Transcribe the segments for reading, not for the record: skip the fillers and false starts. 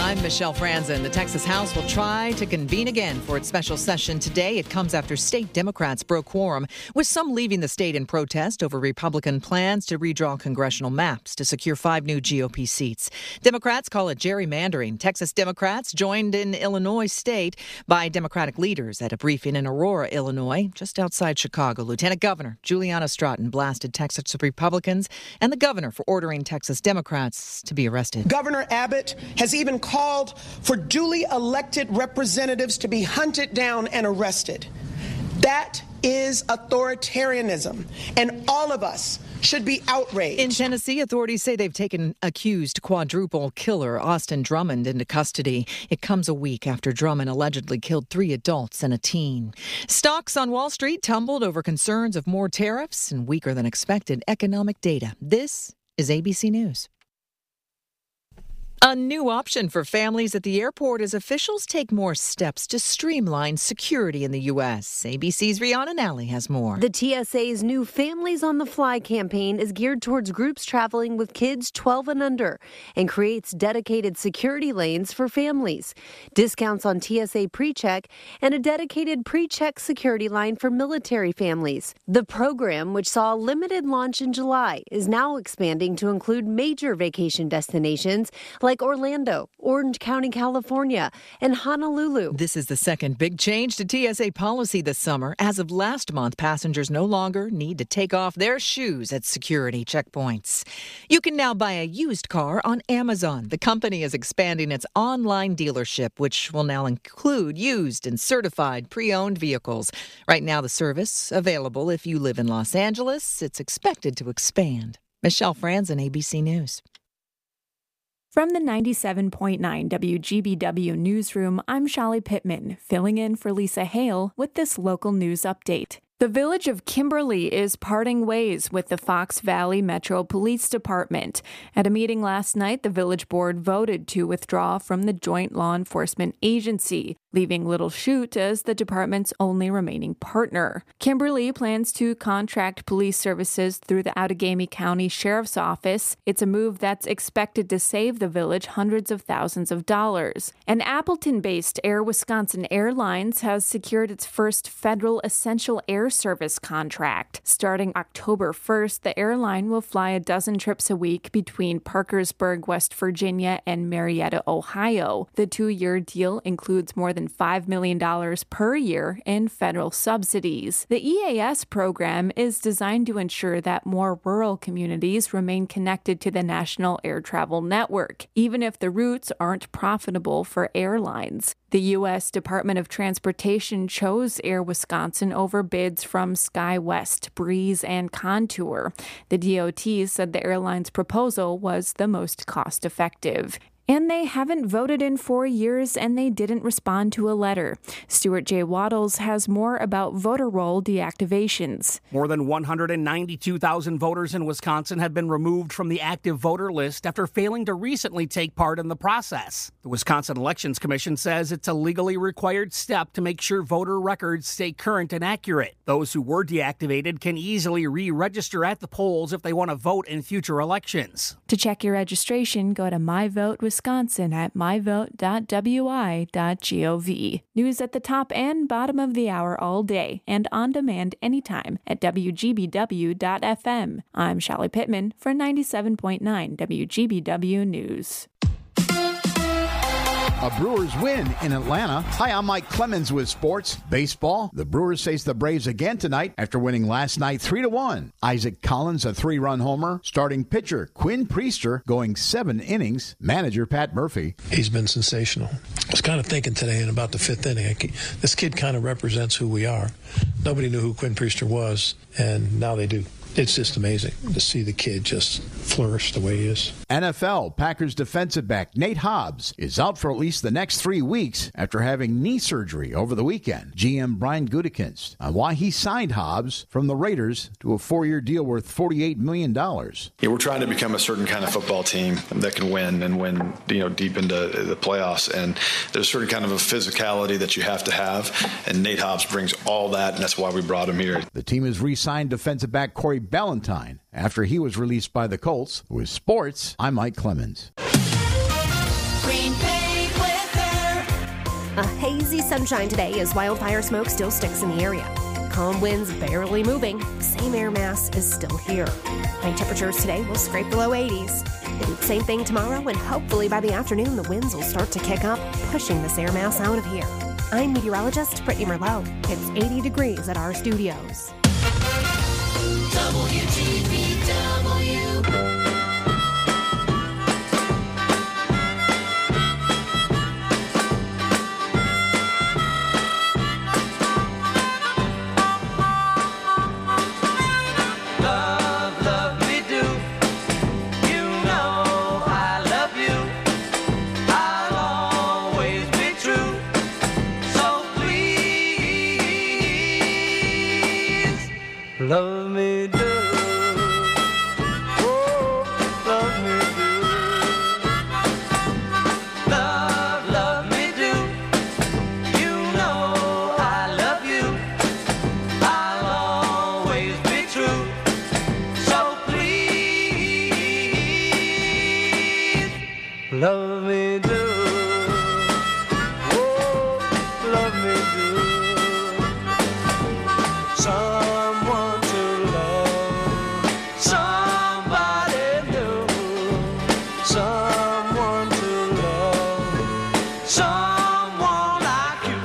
I'm Michelle Franzen. The Texas House will try to convene again for its special session today. It comes after state Democrats broke quorum, with some leaving the state in protest over Republican plans to redraw congressional maps to secure 5 new GOP seats. Democrats call it gerrymandering. Texas Democrats joined in Illinois state by Democratic leaders at a briefing in Aurora, Illinois, just outside Chicago. Lieutenant Governor Juliana Stratton blasted Texas Republicans and the governor for ordering Texas Democrats to be arrested. Governor Abbott has even called for duly elected representatives to be hunted down and arrested. That is authoritarianism, and all of us should be outraged. In Tennessee, authorities say they've taken accused quadruple killer Austin Drummond into custody. It comes a week after Drummond allegedly killed 3 adults and a teen. Stocks on Wall Street tumbled over concerns of more tariffs and weaker than expected economic data. This is ABC News. A new option for families at the airport as officials take more steps to streamline security in the U.S. ABC's Rihanna Nally has more. The TSA's new Families on the Fly campaign is geared towards groups traveling with kids 12 and under and creates dedicated security lanes for families, discounts on TSA PreCheck, and a dedicated PreCheck security line for military families. The program, which saw a limited launch in July, is now expanding to include major vacation destinations like Orlando, Orange County, California, and Honolulu. This is the second big change to TSA policy this summer. As of last month, passengers no longer need to take off their shoes at security checkpoints. You can now buy a used car on Amazon. The company is expanding its online dealership, which will now include used and certified pre-owned vehicles. Right now, the service available if you live in Los Angeles. It's expected to expand. Michelle Franzen, ABC News. From the 97.9 WGBW newsroom, I'm Shali Pittman, filling in for Lisa Hale with this local news update. The village of Kimberly is parting ways with the Fox Valley Metro Police Department. At a meeting last night, the village board voted to withdraw from the joint law enforcement agency, leaving Little Chute as the department's only remaining partner. Kimberly plans to contract police services through the Outagamie County Sheriff's Office. It's a move that's expected to save the village hundreds of thousands of dollars. And Appleton-based Air Wisconsin Airlines has secured its first federal essential air service contract. Starting October 1st, the airline will fly 12 trips a week between Parkersburg, West Virginia, and Marietta, Ohio. The 2-year deal includes more than $5 million per year in federal subsidies. The EAS program is designed to ensure that more rural communities remain connected to the National Air Travel Network, even if the routes aren't profitable for airlines. The U.S. Department of Transportation chose Air Wisconsin over bids from SkyWest, Breeze, and Contour. The DOT said the airline's proposal was the most cost-effective. And they haven't voted in 4 years, and they didn't respond to a letter. Stuart J. Waddles has more about voter roll deactivations. More than 192,000 voters in Wisconsin have been removed from the active voter list after failing to recently take part in the process. The Wisconsin Elections Commission says it's a legally required step to make sure voter records stay current and accurate. Those who were deactivated can easily re-register at the polls if they want to vote in future elections. To check your registration, go to MyVoteWisconsin at myvote.wi.gov. News at the top and bottom of the hour all day and on demand anytime at WGBW.FM. I'm Shali Pittman for 97.9 WGBW News. A Brewers win in Atlanta. Hi, I'm Mike Clemens with sports. Baseball. The Brewers face the Braves again tonight after winning last night 3-1. Isaac Collins, a 3-run homer. Starting pitcher Quinn Priester going 7 innings. Manager Pat Murphy. He's been sensational. I was kind of thinking today in about the 5th inning, this kid kind of represents who we are. Nobody knew who Quinn Priester was, and now they do. It's just amazing to see the kid just flourish the way he is. NFL, Packers defensive back Nate Hobbs is out for at least the next 3 weeks after having knee surgery over the weekend. GM Brian Gutekunst on why he signed Hobbs from the Raiders to a 4-year deal worth $48 million. Yeah, we're trying to become a certain kind of football team that can win and win, deep into the playoffs. And there's a certain kind of a physicality that you have to have. And Nate Hobbs brings all that, and that's why we brought him here. The team has re-signed defensive back Corey Ballantyne after he was released by the Colts. With sports, I'm Mike Clemens. Green Bay A hazy sunshine today as wildfire smoke still sticks in the area. Calm winds barely moving. Same air mass is still here. High temperatures today will scrape the low 80s. And same thing tomorrow, and hopefully by the afternoon the winds will start to kick up, pushing this air mass out of here. I'm meteorologist Brittany Merlot. It's 80 degrees at our studios. WGBW. Love me do, oh, love me do. Love me do. You know I love you. I'll always be true. So please, love me do. Oh, love me do. Someone to love, somebody new, someone to love, someone like you.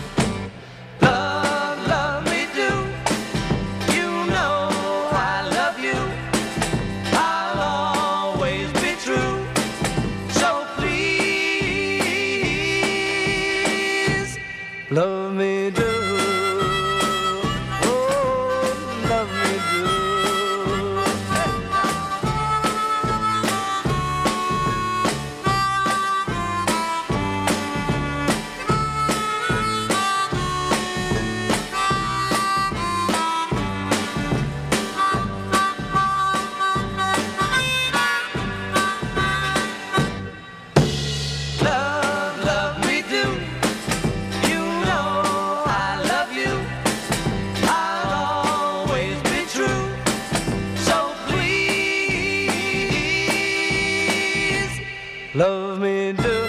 Love me do. You know I love you. I'll always be true. So please, love me do. Love me do,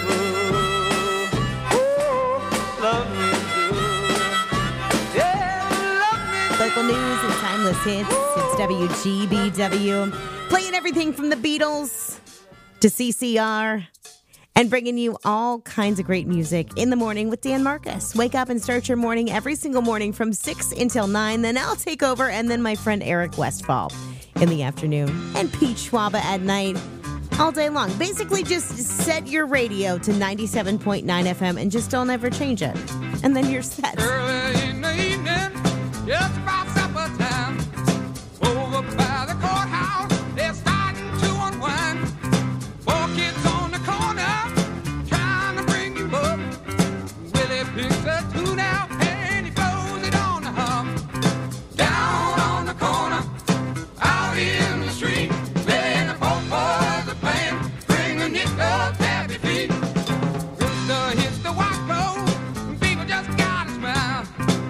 oh, love me do, yeah, love me do. Local news and timeless hits. It's WGBW. Playing everything from the Beatles to CCR and bringing you all kinds of great music in the morning with Dan Marcus. Wake up and start your morning every single morning from 6 until 9. Then I'll take over, and then my friend Eric Westfall in the afternoon. And Pete Schwaba at night. All day long. Basically, just set your radio to 97.9 FM and just don't ever change it. And then you're set. Early in the evening, just about supper time, over by the courthouse, they're starting to unwind. 4 kids on the corner, trying to bring you up. Willie picks a tune out and he blows it on the hum. Down on the corner, out in the street, laying the boys are playing, bring a nickel tappy feet. Rooster hits the white road, people just gotta smile.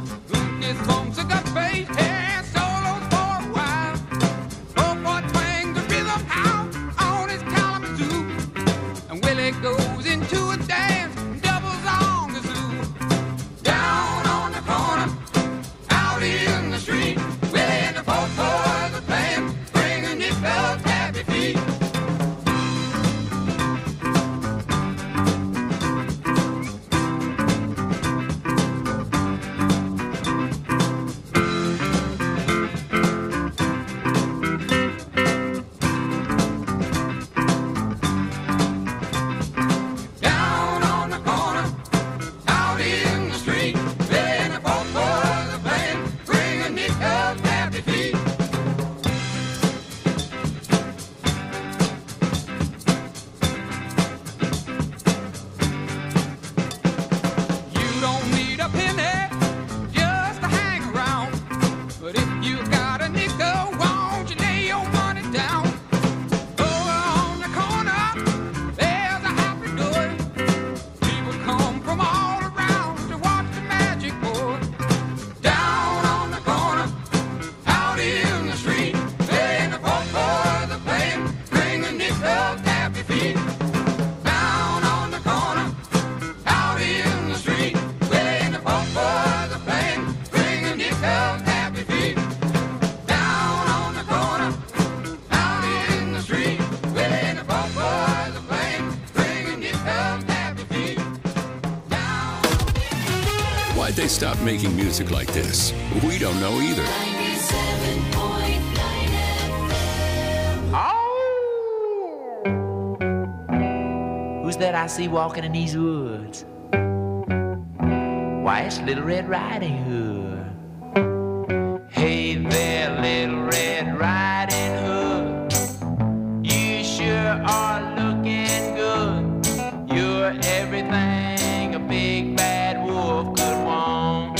Why'd they stop making music like this? We don't know either. 97.9 Who's that I see walking in these woods? Why, it's Little Red Riding Hood. Hey there, Little Red Riding Hood. You sure are looking good. You're everything a big bad wolf could want.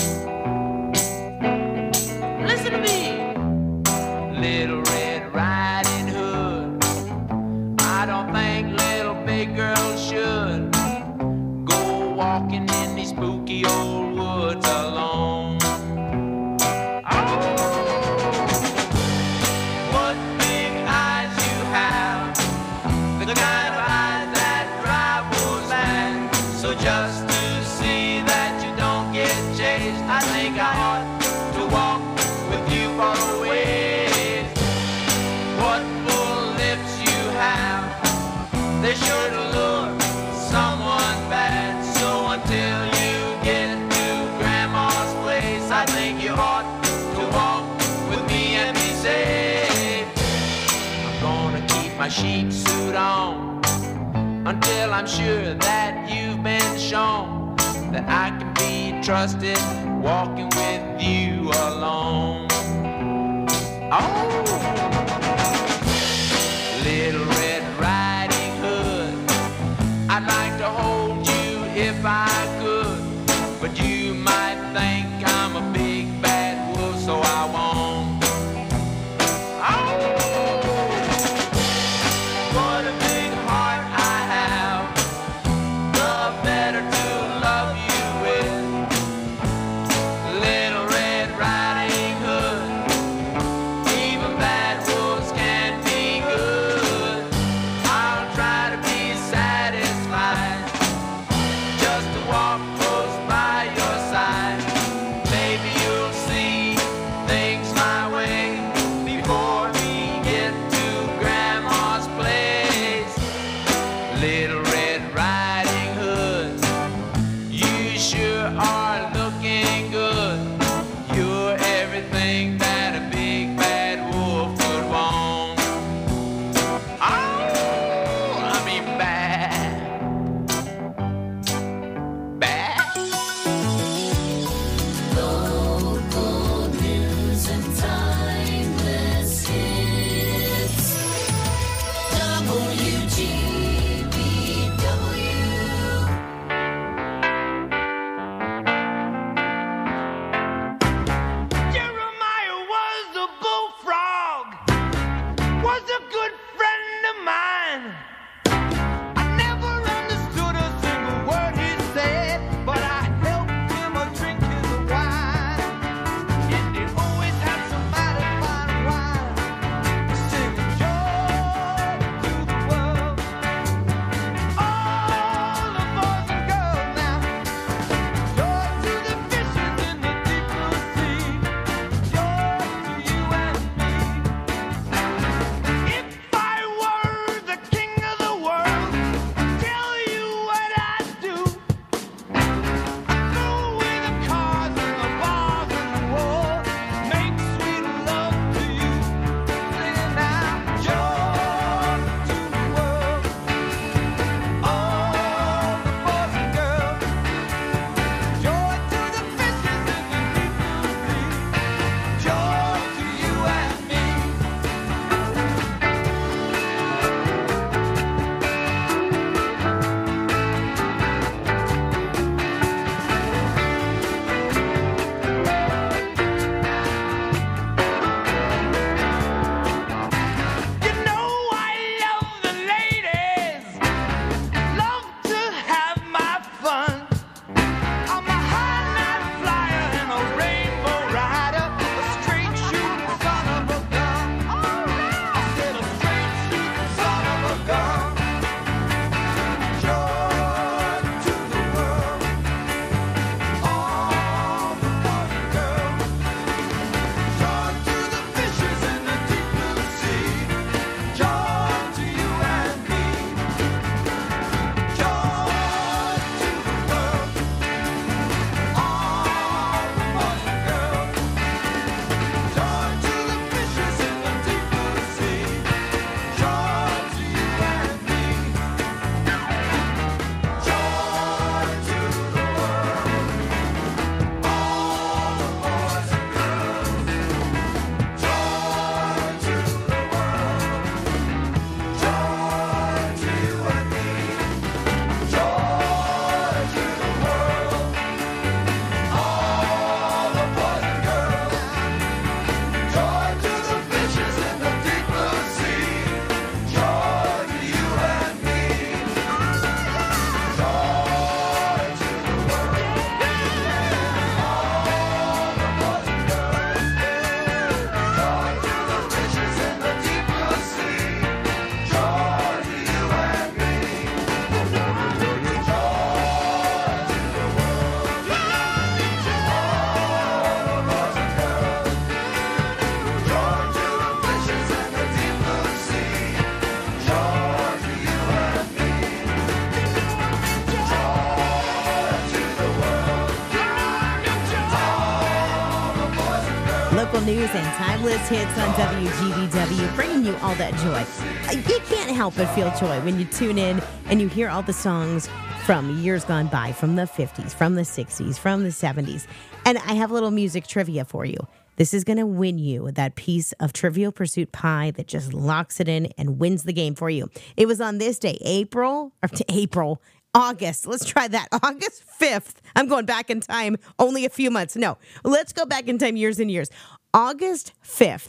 Listen to me, Little Red Riding Hood. I don't think little big girls should go walking in these spooky old woods alone. Oh, what big eyes you have, the kind of eyes that drive wolves mad. So just to see that you don't get chased, I think I ought to walk with you for a ways. What full lips you have, they sure to lure someone bad. So until you get to Grandma's place, I think you ought to walk with me and be safe. I'm gonna keep my sheep suit on until I'm sure that you've been shown that I can be trusted walking with you alone. Oh, Little Red Riding Hood, I'd like to hold you if I could, but you might think I'm a big bad wolf, so I won't. Oh, what a big heart I have, the better to love you with. Little Red Riding Hood, even bad news and timeless hits on WGBW, bringing you all that joy. You can't help but feel joy when you tune in and you hear all the songs from years gone by, from the 50s, from the 60s, from the 70s. And I have a little music trivia for you. This is going to win you that piece of Trivial Pursuit pie that just locks it in and wins the game for you. It was on this day, August. Let's try that. August 5th. I'm going back in time only a few months. No, let's go back in time years and years. August 5th,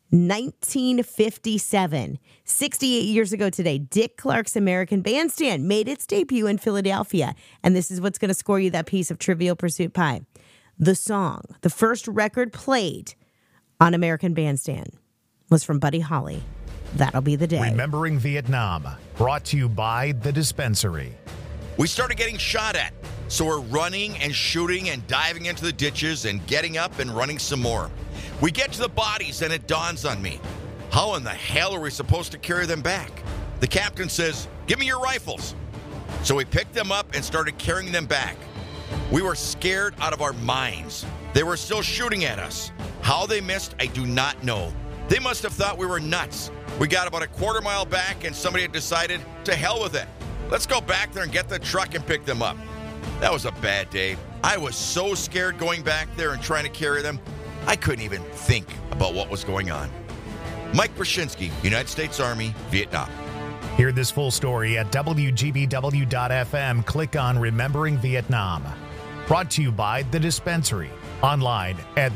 1957. 68 years ago today, Dick Clark's American Bandstand made its debut in Philadelphia. And this is what's going to score you that piece of Trivial Pursuit pie. The song, the first record played on American Bandstand, was from Buddy Holly. That'll be the day. Remembering Vietnam, brought to you by The Dispensary. We started getting shot at, so we're running and shooting and diving into the ditches and getting up and running some more. We get to the bodies and it dawns on me. How in the hell are we supposed to carry them back? The captain says, "Give me your rifles." So we picked them up and started carrying them back. We were scared out of our minds. They were still shooting at us. How they missed, I do not know. They must have thought we were nuts. We got about a quarter mile back and somebody had decided, to hell with it. Let's go back there and get the truck and pick them up. That was a bad day. I was so scared going back there and trying to carry them, I couldn't even think about what was going on. Mike Brzezinski, United States Army, Vietnam. Hear this full story at WGBW.FM. Click on Remembering Vietnam. Brought to you by The Dispensary. Online at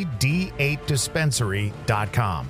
thed8dispensary.com.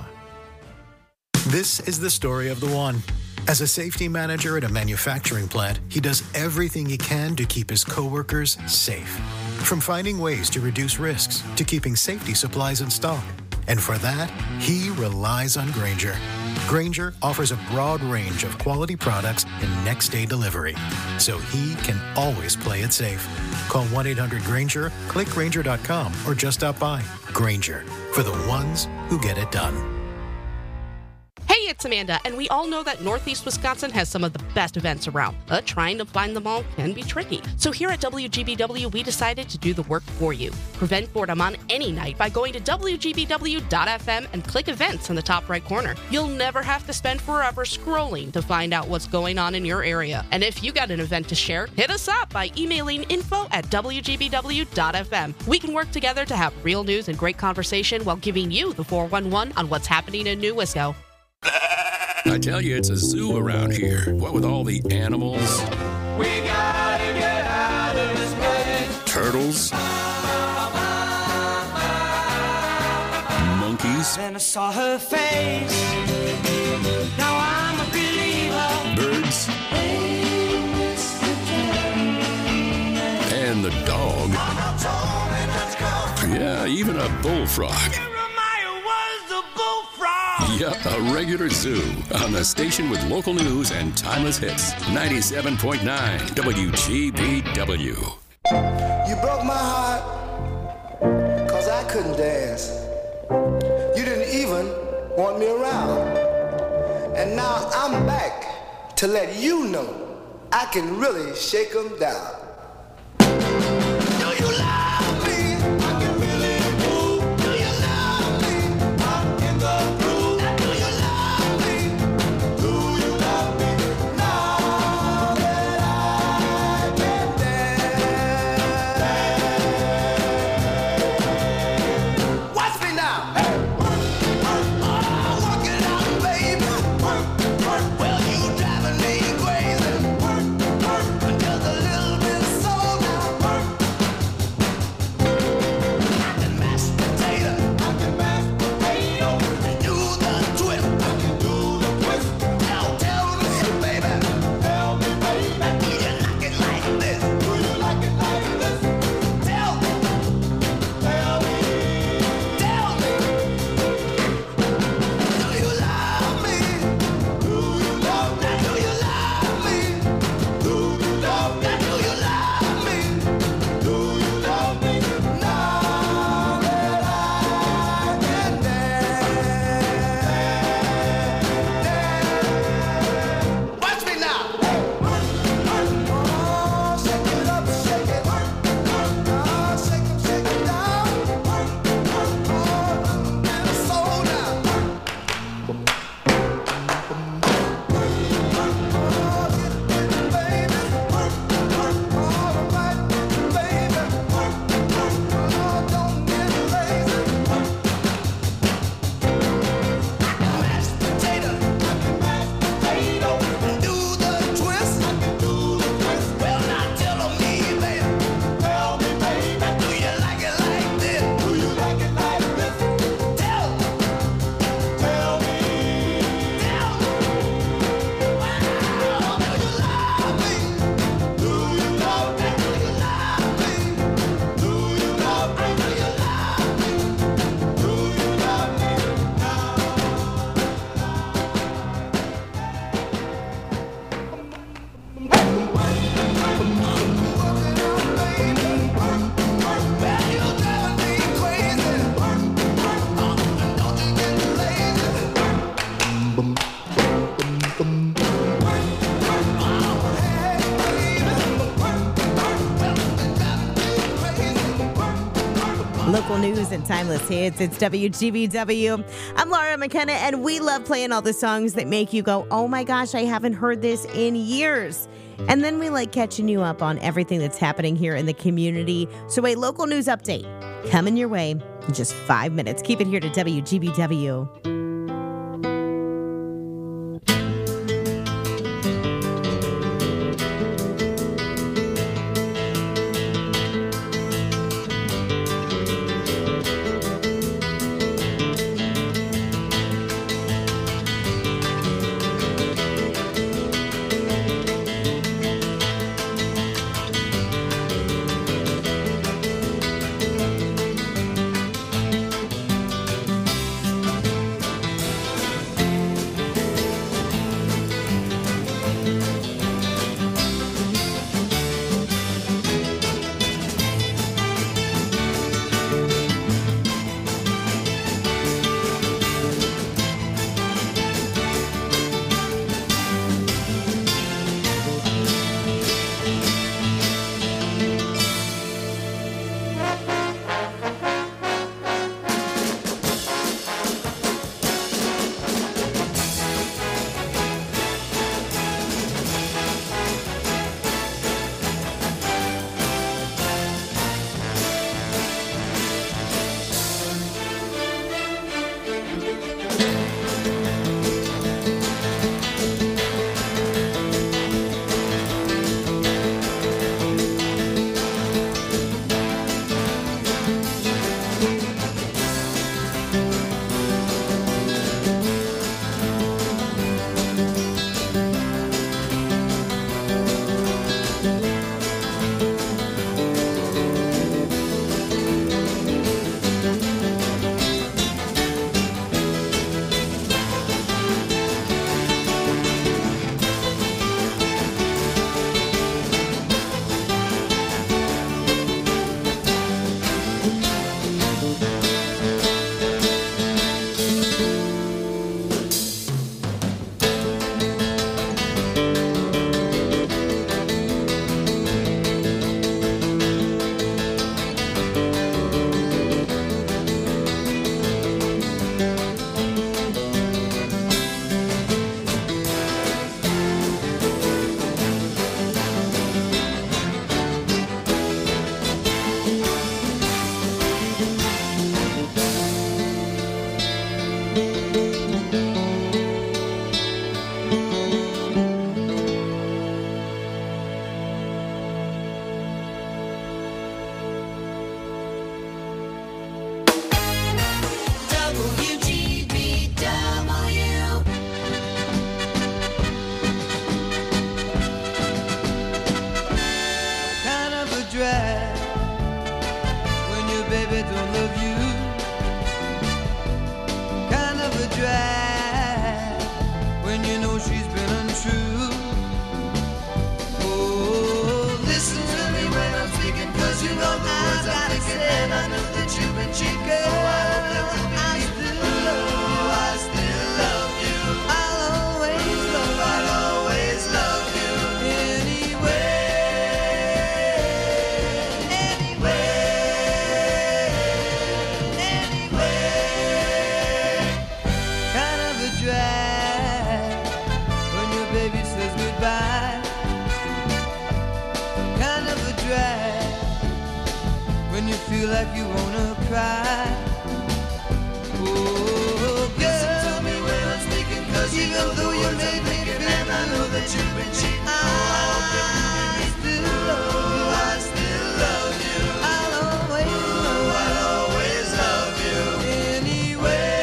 This is the story of the one. As a safety manager at a manufacturing plant, he does everything he can to keep his coworkers safe. From finding ways to reduce risks to keeping safety supplies in stock. And for that, he relies on Grainger. Grainger offers a broad range of quality products and next-day delivery, so he can always play it safe. Call 1-800-GRAINGER, click Grainger.com, or just stop by. Grainger, for the ones who get it done. Hey, it's Amanda, and we all know that Northeast Wisconsin has some of the best events around, but trying to find them all can be tricky. So here at WGBW, we decided to do the work for you. Prevent boredom on any night by going to WGBW.FM and click events in the top right corner. You'll never have to spend forever scrolling to find out what's going on in your area. And if you got an event to share, hit us up by emailing info@WGBW.FM. We can work together to have real news and great conversation while giving you the 411 on what's happening in New Wisco. I tell you, it's a zoo around here. What with all the animals? We gotta get out of this place. Turtles. Monkeys. Then I saw her face. Now I'm a believer. Birds. And the dog. Yeah, even a bullfrog. Yeah, a regular zoo on the station with local news and timeless hits. 97.9 WGBW. You broke my heart, 'cause I couldn't dance. You didn't even want me around. And now I'm back to let you know I can really shake them down. Well, you driving me crazy. Just a little bit Local news and timeless hits. It's WGBW. I'm Laura McKenna, and we love playing all the songs that make you go, oh my gosh, I haven't heard this in years. And then we like catching you up on everything that's happening here in the community. So a local news update coming your way in just 5 minutes. Keep it here to WGBW. Feel like you wanna cry. Oh, girl, listen to me when I'm speaking, 'cause even though you made me feel, and I know that you've been cheating, I still love you. I still love you. I'll always love you. Anyway,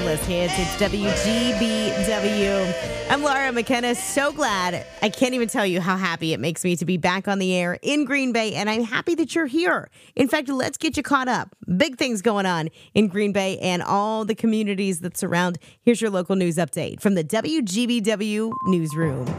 Timeless Hits. It's WGBW. I'm Laura McKenna. So glad. I can't even tell you how happy it makes me to be back on the air in Green Bay, and I'm happy that you're here. In fact, let's get you caught up. Big things going on in Green Bay and all the communities that surround. Here's your local news update from the WGBW Newsroom.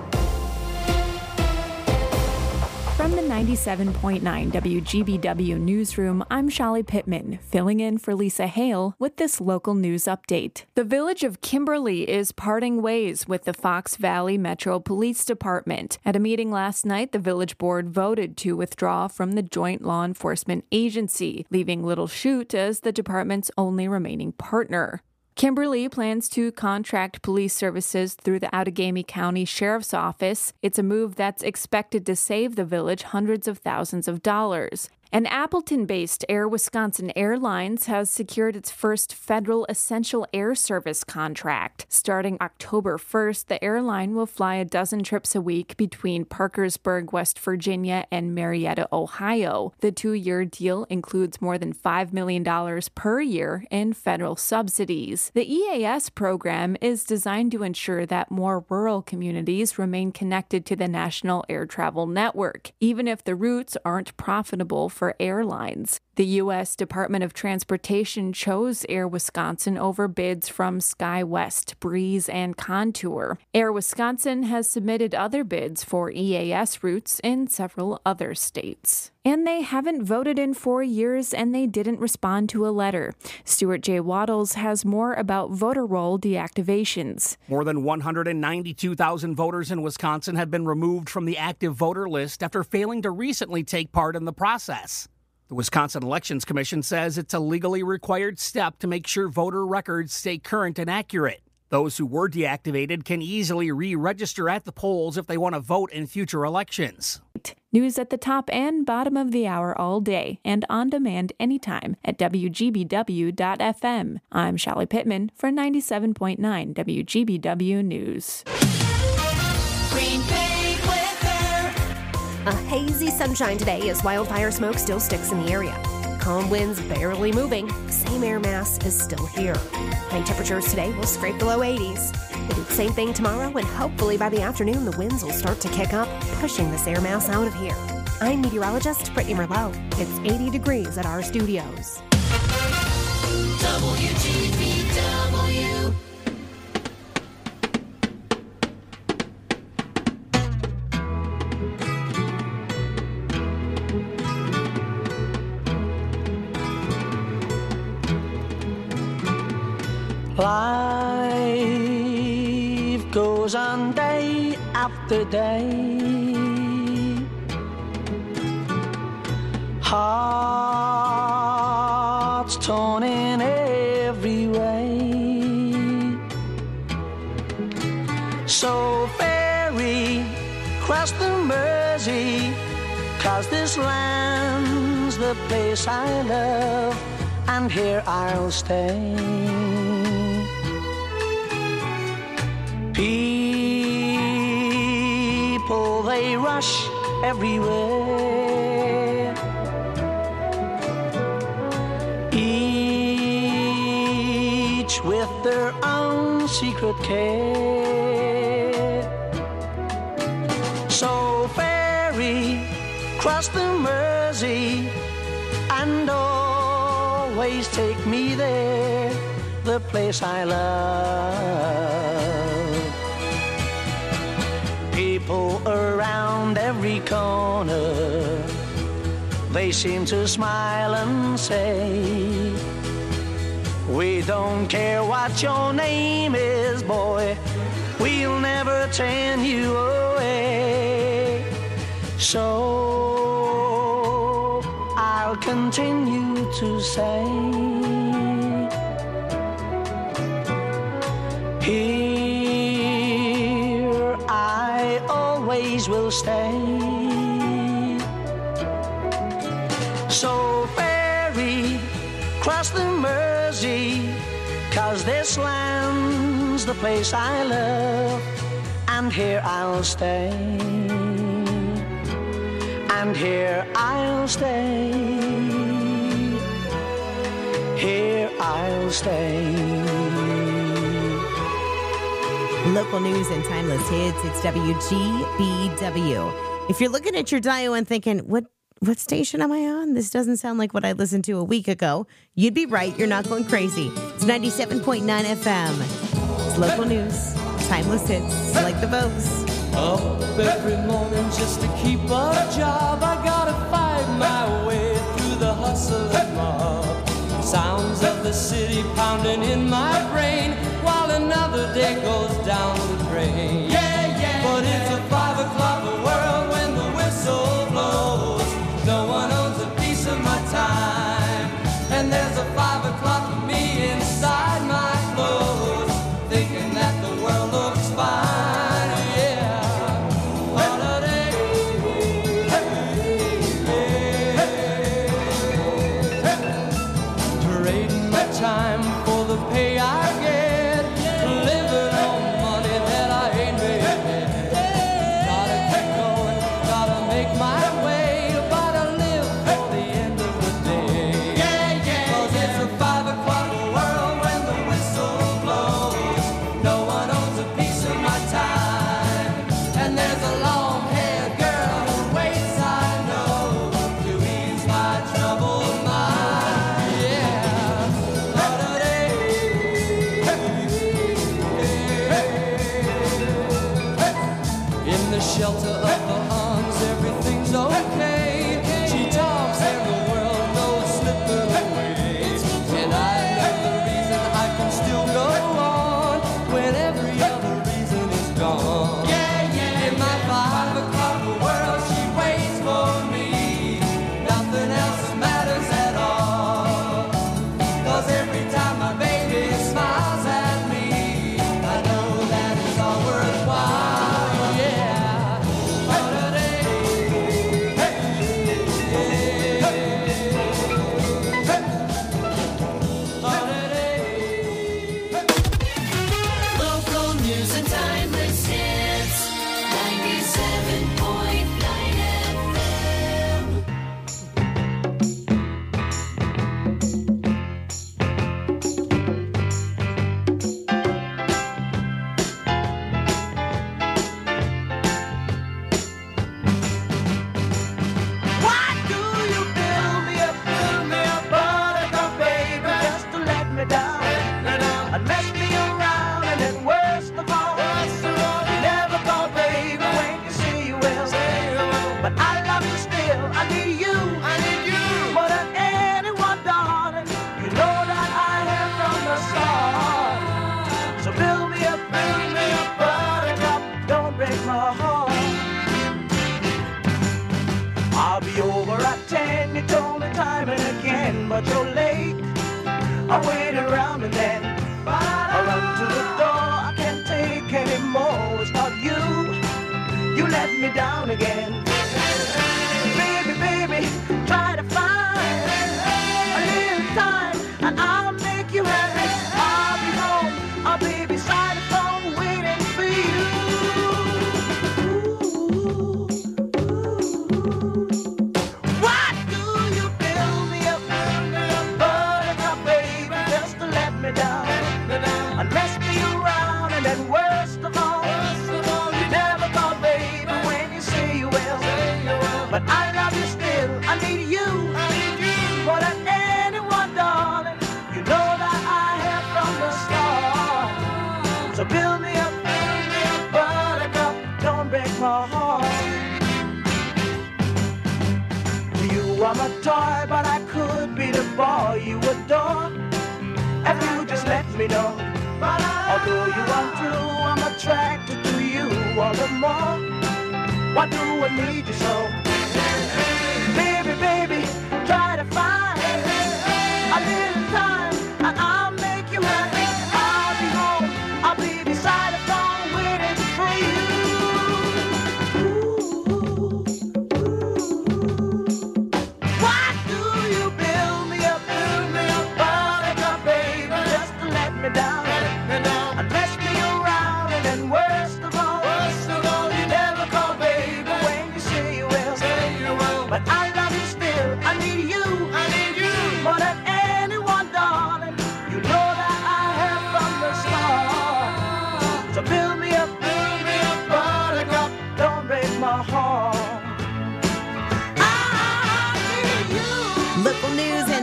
From the 97.9 WGBW Newsroom, I'm Shali Pittman, filling in for Lisa Hale with this local news update. The village of Kimberly is parting ways with the Fox Valley Metro Police Department. At a meeting last night, the village board voted to withdraw from the joint law enforcement agency, leaving Little Chute as the department's only remaining partner. Kimberly plans to contract police services through the Outagamie County Sheriff's Office. It's a move that's expected to save the village hundreds of thousands of dollars. And Appleton-based Air Wisconsin Airlines has secured its first federal essential air service contract. Starting October 1st, the airline will fly a dozen trips a week between Parkersburg, West Virginia, and Marietta, Ohio. The 2-year deal includes more than $5 million per year in federal subsidies. The EAS program is designed to ensure that more rural communities remain connected to the National Air Travel Network, even if the routes aren't profitable for airlines. The U.S. Department of Transportation chose Air Wisconsin over bids from SkyWest, Breeze, and Contour. Air Wisconsin has submitted other bids for EAS routes in several other states. And they haven't voted in 4 years, and they didn't respond to a letter. Stuart J. Waddles has more about voter roll deactivations. More than 192,000 voters in Wisconsin have been removed from the active voter list after failing to recently take part in the process. The Wisconsin Elections Commission says it's a legally required step to make sure voter records stay current and accurate. Those who were deactivated can easily re-register at the polls if they want to vote in future elections. News at the top and bottom of the hour all day and on demand anytime at WGBW.FM. I'm Shali Pittman for 97.9 WGBW News. Green Bay weather. A hazy sunshine today as wildfire smoke still sticks in the area. Calm winds barely moving. Same air mass is still here. High temperatures today will scrape the low 80s. We'll do the same thing tomorrow, and hopefully by the afternoon the winds will start to kick up, pushing this air mass out of here. I'm meteorologist Brittany Merlot. It's 80 degrees at our studios. WGBW. Life goes on day after day. Hearts torn in every way. So ferry cross the Mersey, 'cause this land's the place I love, and here I'll stay. People, they rush everywhere. Each with their own secret care. So ferry, cross the Mersey, and always take me there, the place I love. People around every corner, they seem to smile and say, we don't care what your name is, boy, we'll never turn you away. So I'll continue to say, here I always will stay. So ferry, cross the Mersey, 'cause this land's the place I love, and here I'll stay, and here I'll stay, here I'll stay. Local news and timeless hits. It's WGBW. If you're looking at your dial and thinking, what station am I on? This doesn't sound like what I listened to a week ago. You'd be right. You're not going crazy. It's 97.9 FM. It's local news, timeless hits, like the Vogues. Up every morning just to keep a job. I gotta find my way through the hustle and mob. Sounds of the city pounding in my brain while another day goes down the drain. But it's a 5 o'clock world when the whistle blows. No one owns a piece of my time, and there's a 5 o'clock for me inside my clothes, thinking that the world looks fine. Holiday, trading my time for the pay I get, living on money that I ain't made yet. Gotta keep going, gotta make my way, gotta live for the end of the day. 'Cause it's a 5 o'clock world when the whistle blows. No one owns a piece of my time, and there's a long-haired girl who waits, I know, to ease my troubled mind. Holiday. In the shelter of the arms, everything's okay. She talks and the world knows slipping away. And I know the reason I can still go on when every other reason is gone. In my 5 o'clock world, she waits for me. Nothing else matters at all. 'Cause every time my baby smiles at me, I know that it's all worthwhile. Holiday. Local news and timeless hits. 97.9 FM. Why do you build me up, buttercup, baby, just to let me down and mess me around, and then worst of all, you never call, baby, when you say you will. But I love you still, I need you more than anyone, darling. You know that I have from the start. So build me up, buttercup, don't break my heart. I'll be over at 10, you told me time and again, but you're late. I waited around and then I run to the door, I can't take anymore. It's not you, you let me down again. Baby, try to find a little time and I'll make you happy. I'll be home, I'll be beside the phone waiting for you. Why do you build me up, buttercup, baby, just to let me down and mess me around, and then worst of all, you never call, baby, when you say you will. But I love you still, I need you more than anyone, darling. You know that I have from the start. So build me up, buttercup, don't break my heart. You are my toy, but I could be the boy you adore if you just let me know. Although you are true, I'm attracted to you all the more. Why do I need you so? Baby, try to find a little time and I'll make you happy. I'll be home, I'll be beside the phone waiting for you. Why do you build me up, buttercup, baby, just to let me down and mess me around, and then worst of all, you never call, baby, when you say you will. But I love you still, I need you more than anyone, darling. You know that I have from the start. So build me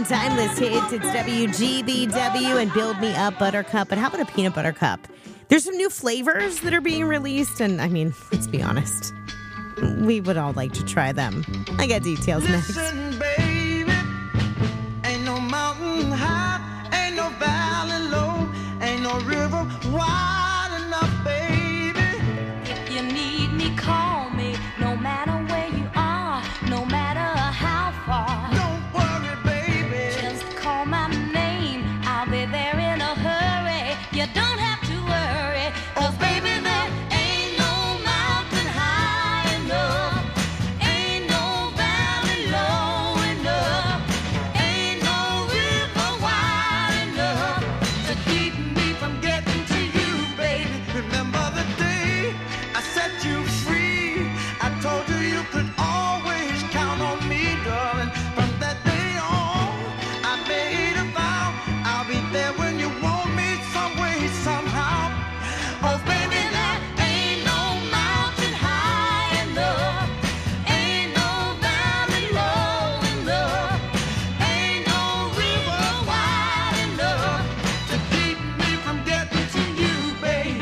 and timeless hits. It's WGBW and Build Me Up Buttercup. But how about a peanut butter cup? There's some new flavors that are being released, and I mean, let's be honest, we would all like to try them. I got details next. Listen, baby, ain't no mountain high, ain't no valley low, ain't no river wide enough, baby. If you need me, call me, no matter where you are, no matter how far. Don't worry, baby. Just call my name, I'll be there in a hurry. You don't have to worry, 'cause baby, there ain't no mountain high enough, ain't no valley low enough, ain't no river wide enough to keep me from getting to you, baby. Remember the day I set you free? I told you you could always count on me, darling. From that day on, I made a vow I'll be there when you want me, some way, somehow. Oh, baby, There ain't no mountain high enough, ain't no valley low enough, ain't no river wide enough to keep me from getting to you, baby.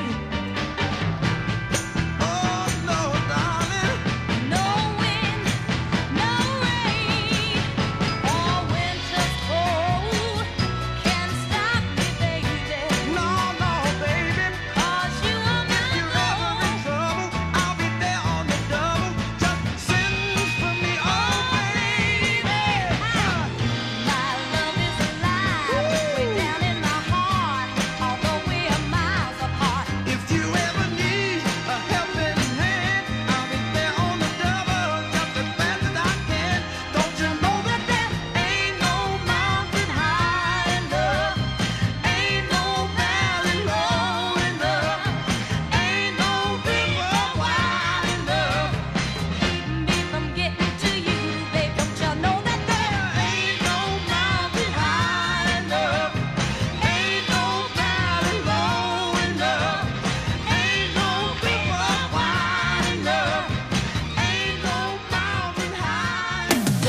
Oh, no, darling. No wind, no rain, or winter's cold can stop me, baby. No, no, baby. 'Cause you are my If you're ever in trouble, I'll be there on the double. Just send for me, oh, baby. My love is alive, way down in my heart, although we are miles apart. If you ever need a helping hand, I'll be there on the double, just as fast as I can. Don't you know that there ain't no mountain high enough, ain't no valley low enough, ain't no river wide enough Me from getting to you, babe, don't you know that there ain't no mountain high enough, ain't no valley low enough, ain't no river wide enough, ain't no mountain high.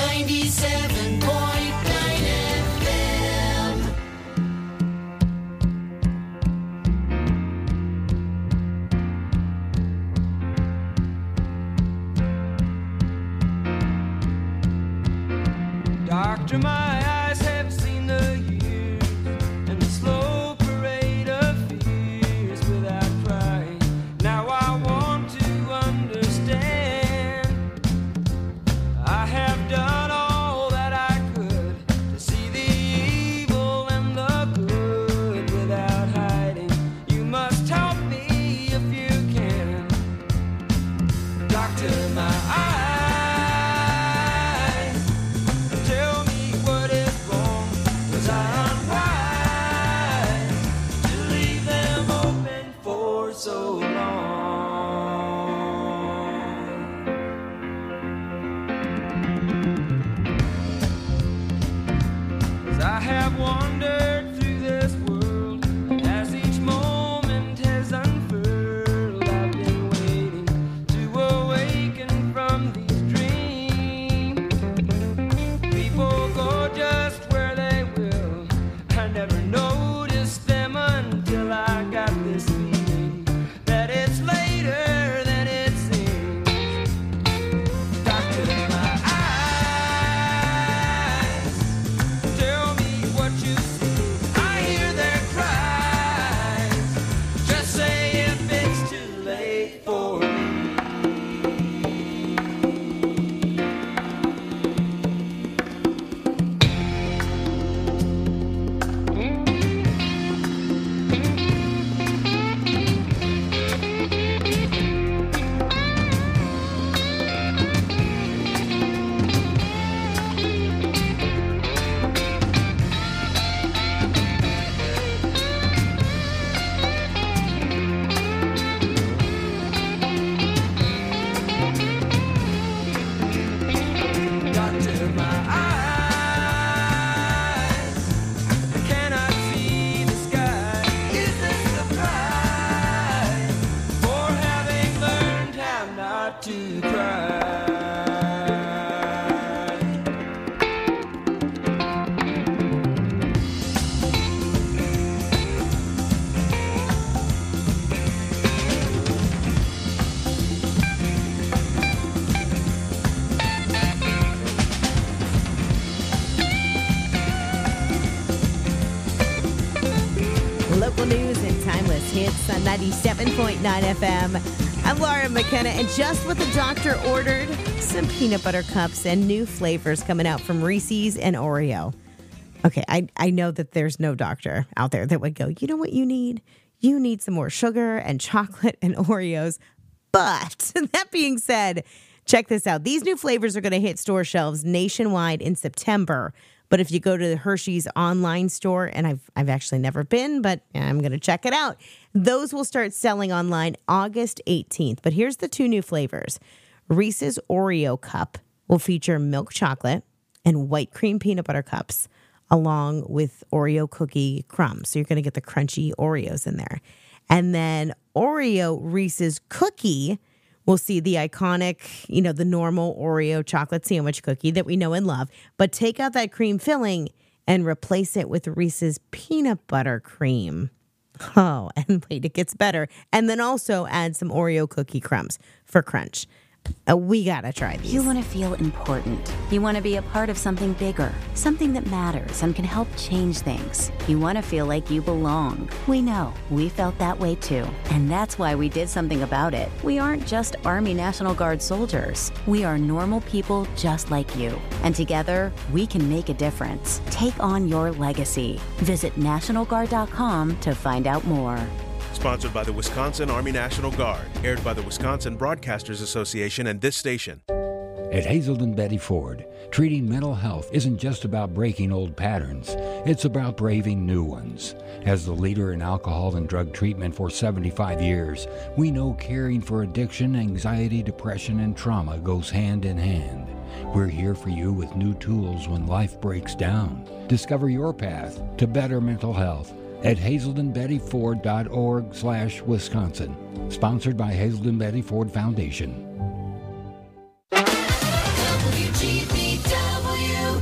97.9 FM. Doctor, my eyes have seen the years and the slow parade of fears without crying. Now I want to understand. I have done all that I could to see the evil and the good without hiding. You must help me if you can. Doctor, my eyes tell me what local news and timeless hits on 97.9 FM. I'm Laura McKenna, and just what the doctor ordered, some peanut butter cups and new flavors coming out from Reese's and Oreo. Okay, I know that there's no doctor out there that would go, you know what you need? You need some more sugar and chocolate and Oreos. But that being said, check this out. These new flavors are going to hit store shelves nationwide in September. But if you go to the Hershey's online store, and I've actually never been, but I'm going to check it out, those will start selling online August 18th. But here's the two new flavors. Reese's Oreo Cup will feature milk chocolate and white cream peanut butter cups, along with Oreo cookie crumbs. So you're going to get the crunchy Oreos in there. And then Oreo Reese's Cookie will see the iconic, the normal Oreo chocolate sandwich cookie that we know and love, but take out that cream filling and replace it with Reese's peanut butter cream. Oh, and wait, it gets better. And then also add some Oreo cookie crumbs for crunch. We gotta try these. You want to feel important. You want to be a part of something bigger, something that matters and can help change things. You want to feel like you belong. We know. We felt that way too. And that's why we did something about it. We aren't just Army National Guard soldiers. We are normal people just like you. And together, we can make a difference. Take on your legacy. Visit NationalGuard.com to find out more. Sponsored by the Wisconsin Army National Guard. Aired by the Wisconsin Broadcasters Association and this station. At Hazelden Betty Ford, treating mental health isn't just about breaking old patterns. It's about braving new ones. As the leader in alcohol and drug treatment for 75 years, we know caring for addiction, anxiety, depression, and trauma goes hand in hand. We're here for you with new tools when life breaks down. Discover your path to better mental health at hazeldenbettyford.org/Wisconsin. Sponsored by Hazelden Betty Ford Foundation. WGBW.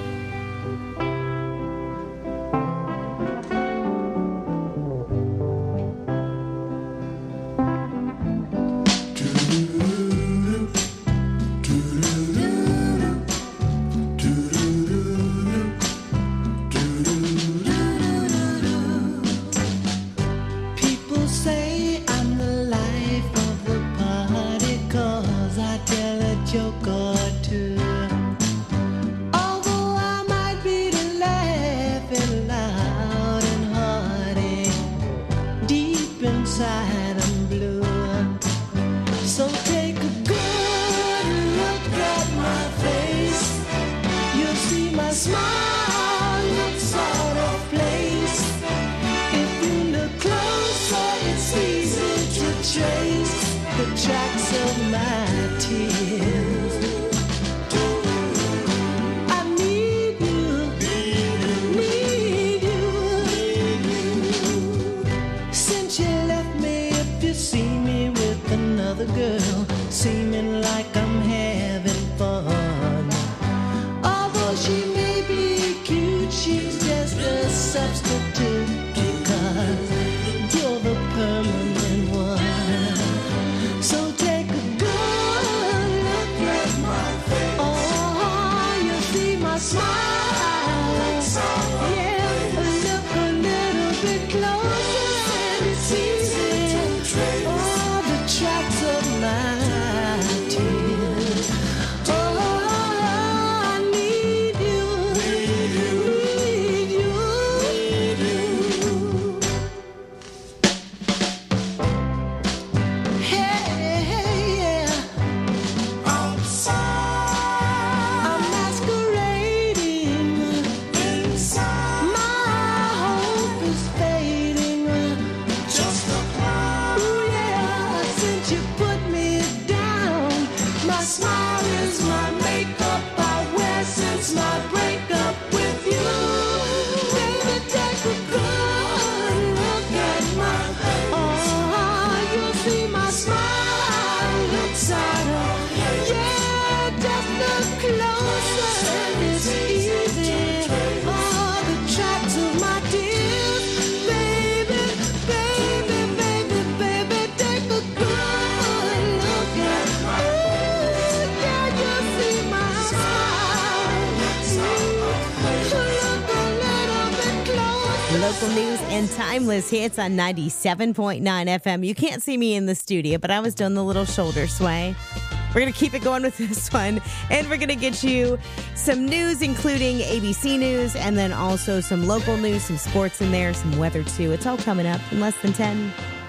People say I'm the life of the party 'cause I tell a joke or two. Although I might be laughing loud and hearty, deep inside I'm blue. So take a good look at my face. You'll see my smile looks out of place. If you look closer, it's easy to trace the tracks of my tears. I need you, need you. Since you left me, if you see me with another girl, seeming like I'm having fun. Although she may be cute, she's just a substitute because you're the permanent one. So take a good look at my face. Oh, you see my smile. Yeah, look a little bit closer and it's easy. Oh, the tracks of my tears. Oh, I need you, need you. Hey, yeah. I'm masquerading Local news and timeless hits on 97.9 FM. You can't see me in the studio, but I was doing the little shoulder sway. We're going to keep it going with this one, and we're going to get you some news, including ABC News, and then also some local news, some sports in there, some weather, too. It's all coming up in less than 10.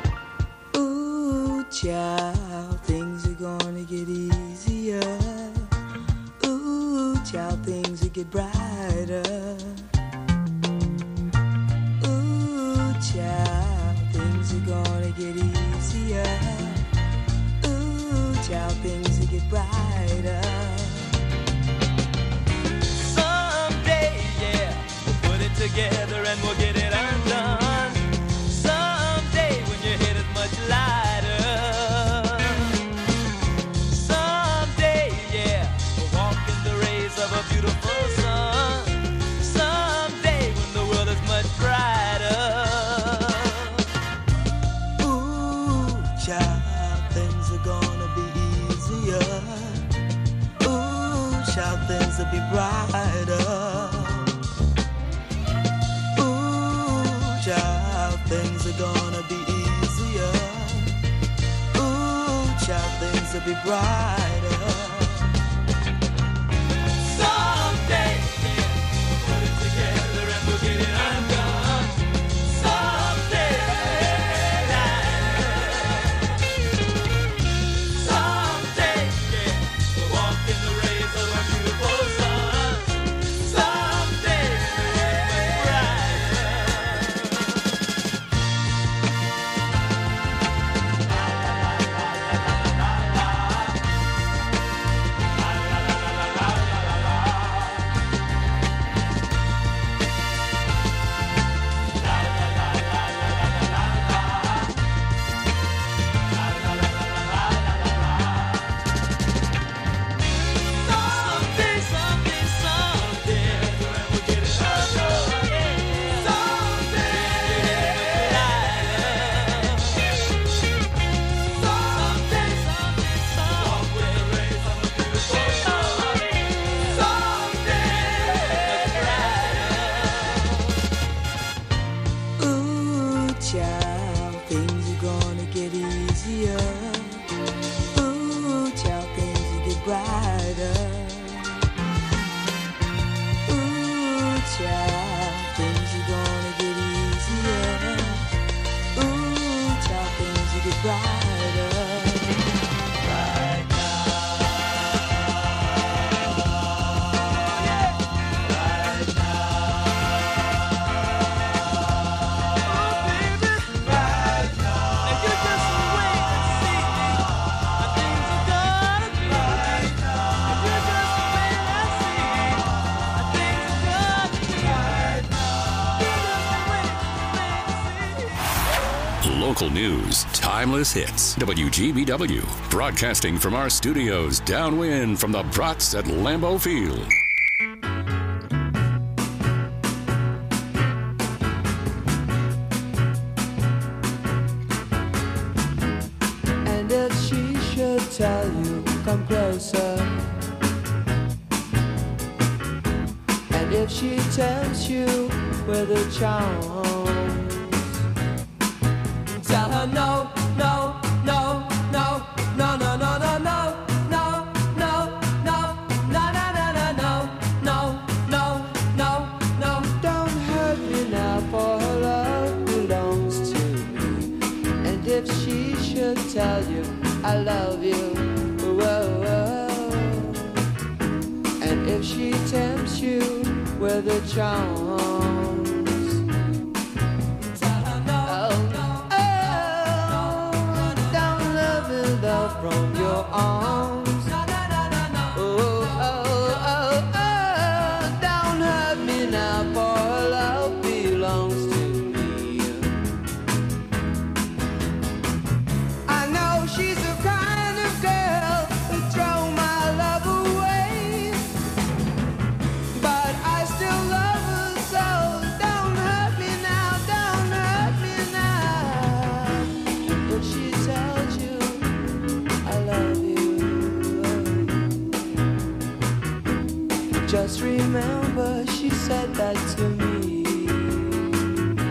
Ooh, child, things are gonna get easier. Ooh, child, things will get brighter. Ooh, child, things are gonna get easier. Ooh, child, things will get brighter. Someday, yeah, we'll put it together and we'll get it undone. Someday, when your head is much lighter. Someday, yeah, we'll walk in the rays of a beautiful sun. Someday, when the world is much brighter. Ooh, child, things are gonna be easier. Ooh, child, things will be brighter. Ooh, child, things are gonna be easier. Ooh, child, things will be brighter. Someday, yeah, we'll put it together and we'll get it undone. Someday, someday, yeah, we'll walk in the rays of a beautiful sun. Someday, much brighter. Someday, someday, someday, we'll get it undone. Someday, someday, someday, walk with the rays of a beautiful sun. Someday, ooh, child, things are gonna get easier. Ooh, child, things will get brighter. Ooh, child, things are gonna get easier. Ooh, child, things will get brighter. Right now. Yeah. Right now. Oh, baby. Right now. If you just wait and see how things are gonna be. Right now. If you just wait and see how things are gonna be. Right now. You just wait and see. Local news, timeless hits. WGBW, broadcasting from our studios downwind from the Brats at Lambeau Field. And if she should tell you, come closer. And if she tempts you with her charms, tell her no, no, no, no, no, no, no, no, no, no, no, no, no, no, no, no, no, no. Don't hurt me now, for her love belongs to me. And if she should tell you I love you, whoa, whoa. And if she tempts you with her charms, tell her no, no, don't let me love from your arms. Oh, oh, oh, oh, don't hurt me now, for her love belongs to me. I know she's the kind of girl who throw my love away, but I still love her so. Don't hurt me now, don't hurt me now. If she tells you I love you, just remember she said that to me.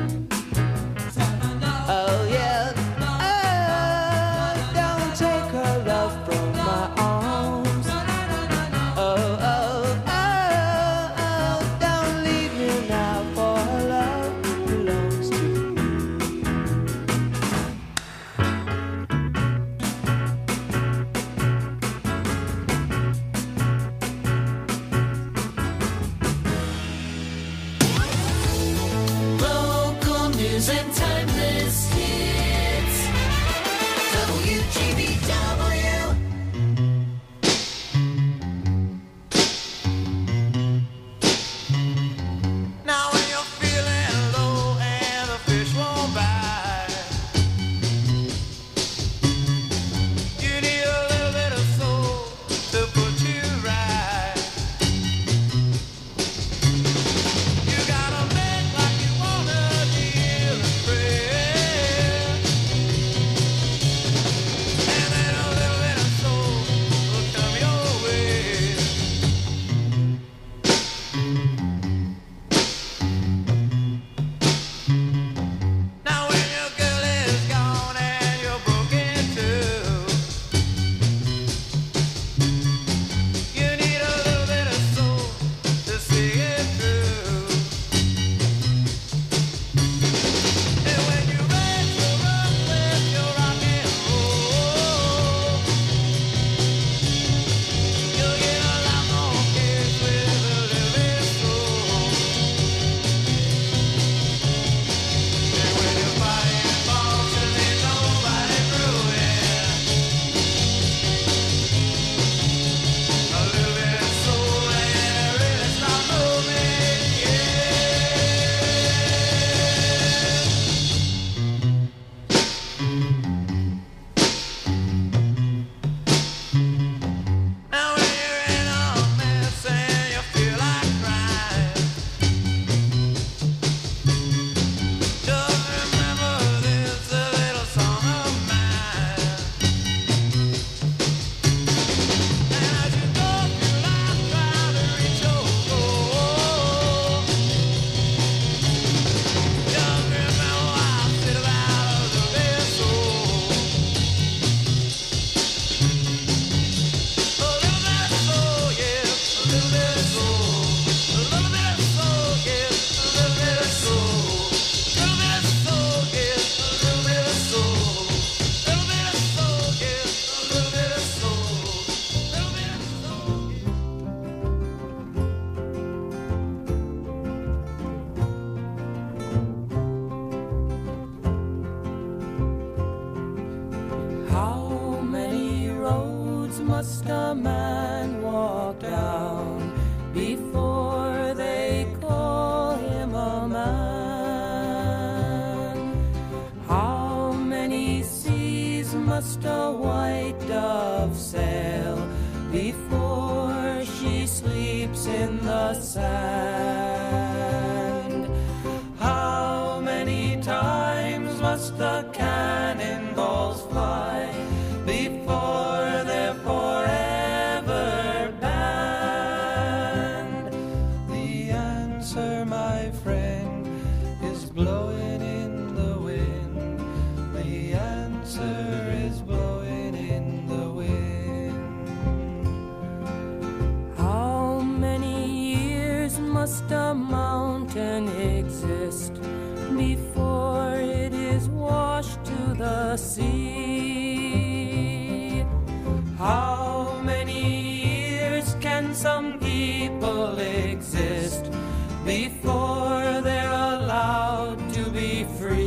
in the sand. How many times must the cannonballs fly before they're forever banned? The answer, my friend, is blowing in the wind. The answer is blowing in the wind. How many years must a mountain exist before it is washed to the sea? How many years can some people exist before they're allowed to be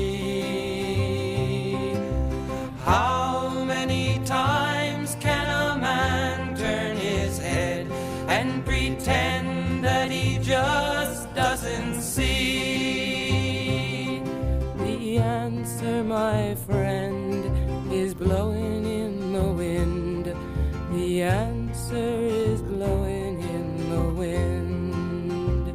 free? How many times can a man turn his head and pretend that he just doesn't see? The answer, my friend, is blowing in the wind. The answer is blowing in the wind.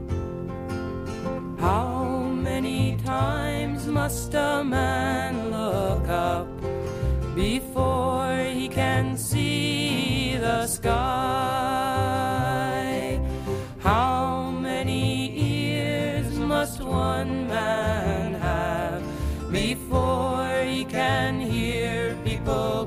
How many times must a man look up before he can see the sky? How many ears must one man have before he can hear people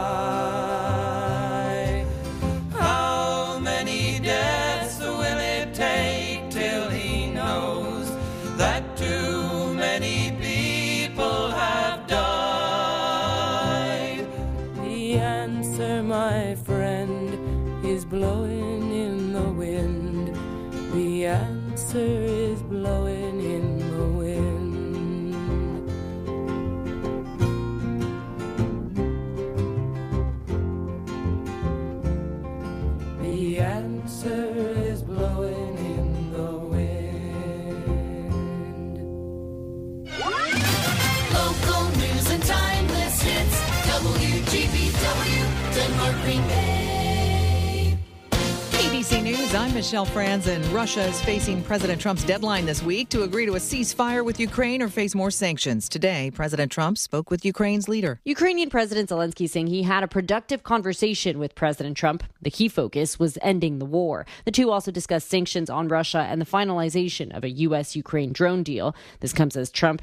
cry? How many deaths will it take till he knows that too many people have died? The answer, my friend, is blowing in the wind. The answer is blowing in the wind. The answer is blowing in the wind. Local news and timeless hits. WGBW, Denmark, Green Bay. ABC News, I'm Michelle Franzen. Russia is facing President Trump's deadline this week to agree to a ceasefire with Ukraine or face more sanctions. Today, President Trump spoke with Ukraine's leader. Ukrainian President Zelensky saying he had a productive conversation with President Trump. The key focus was ending the war. The two also discussed sanctions on Russia and the finalization of a U.S.-Ukraine drone deal. This comes as Trump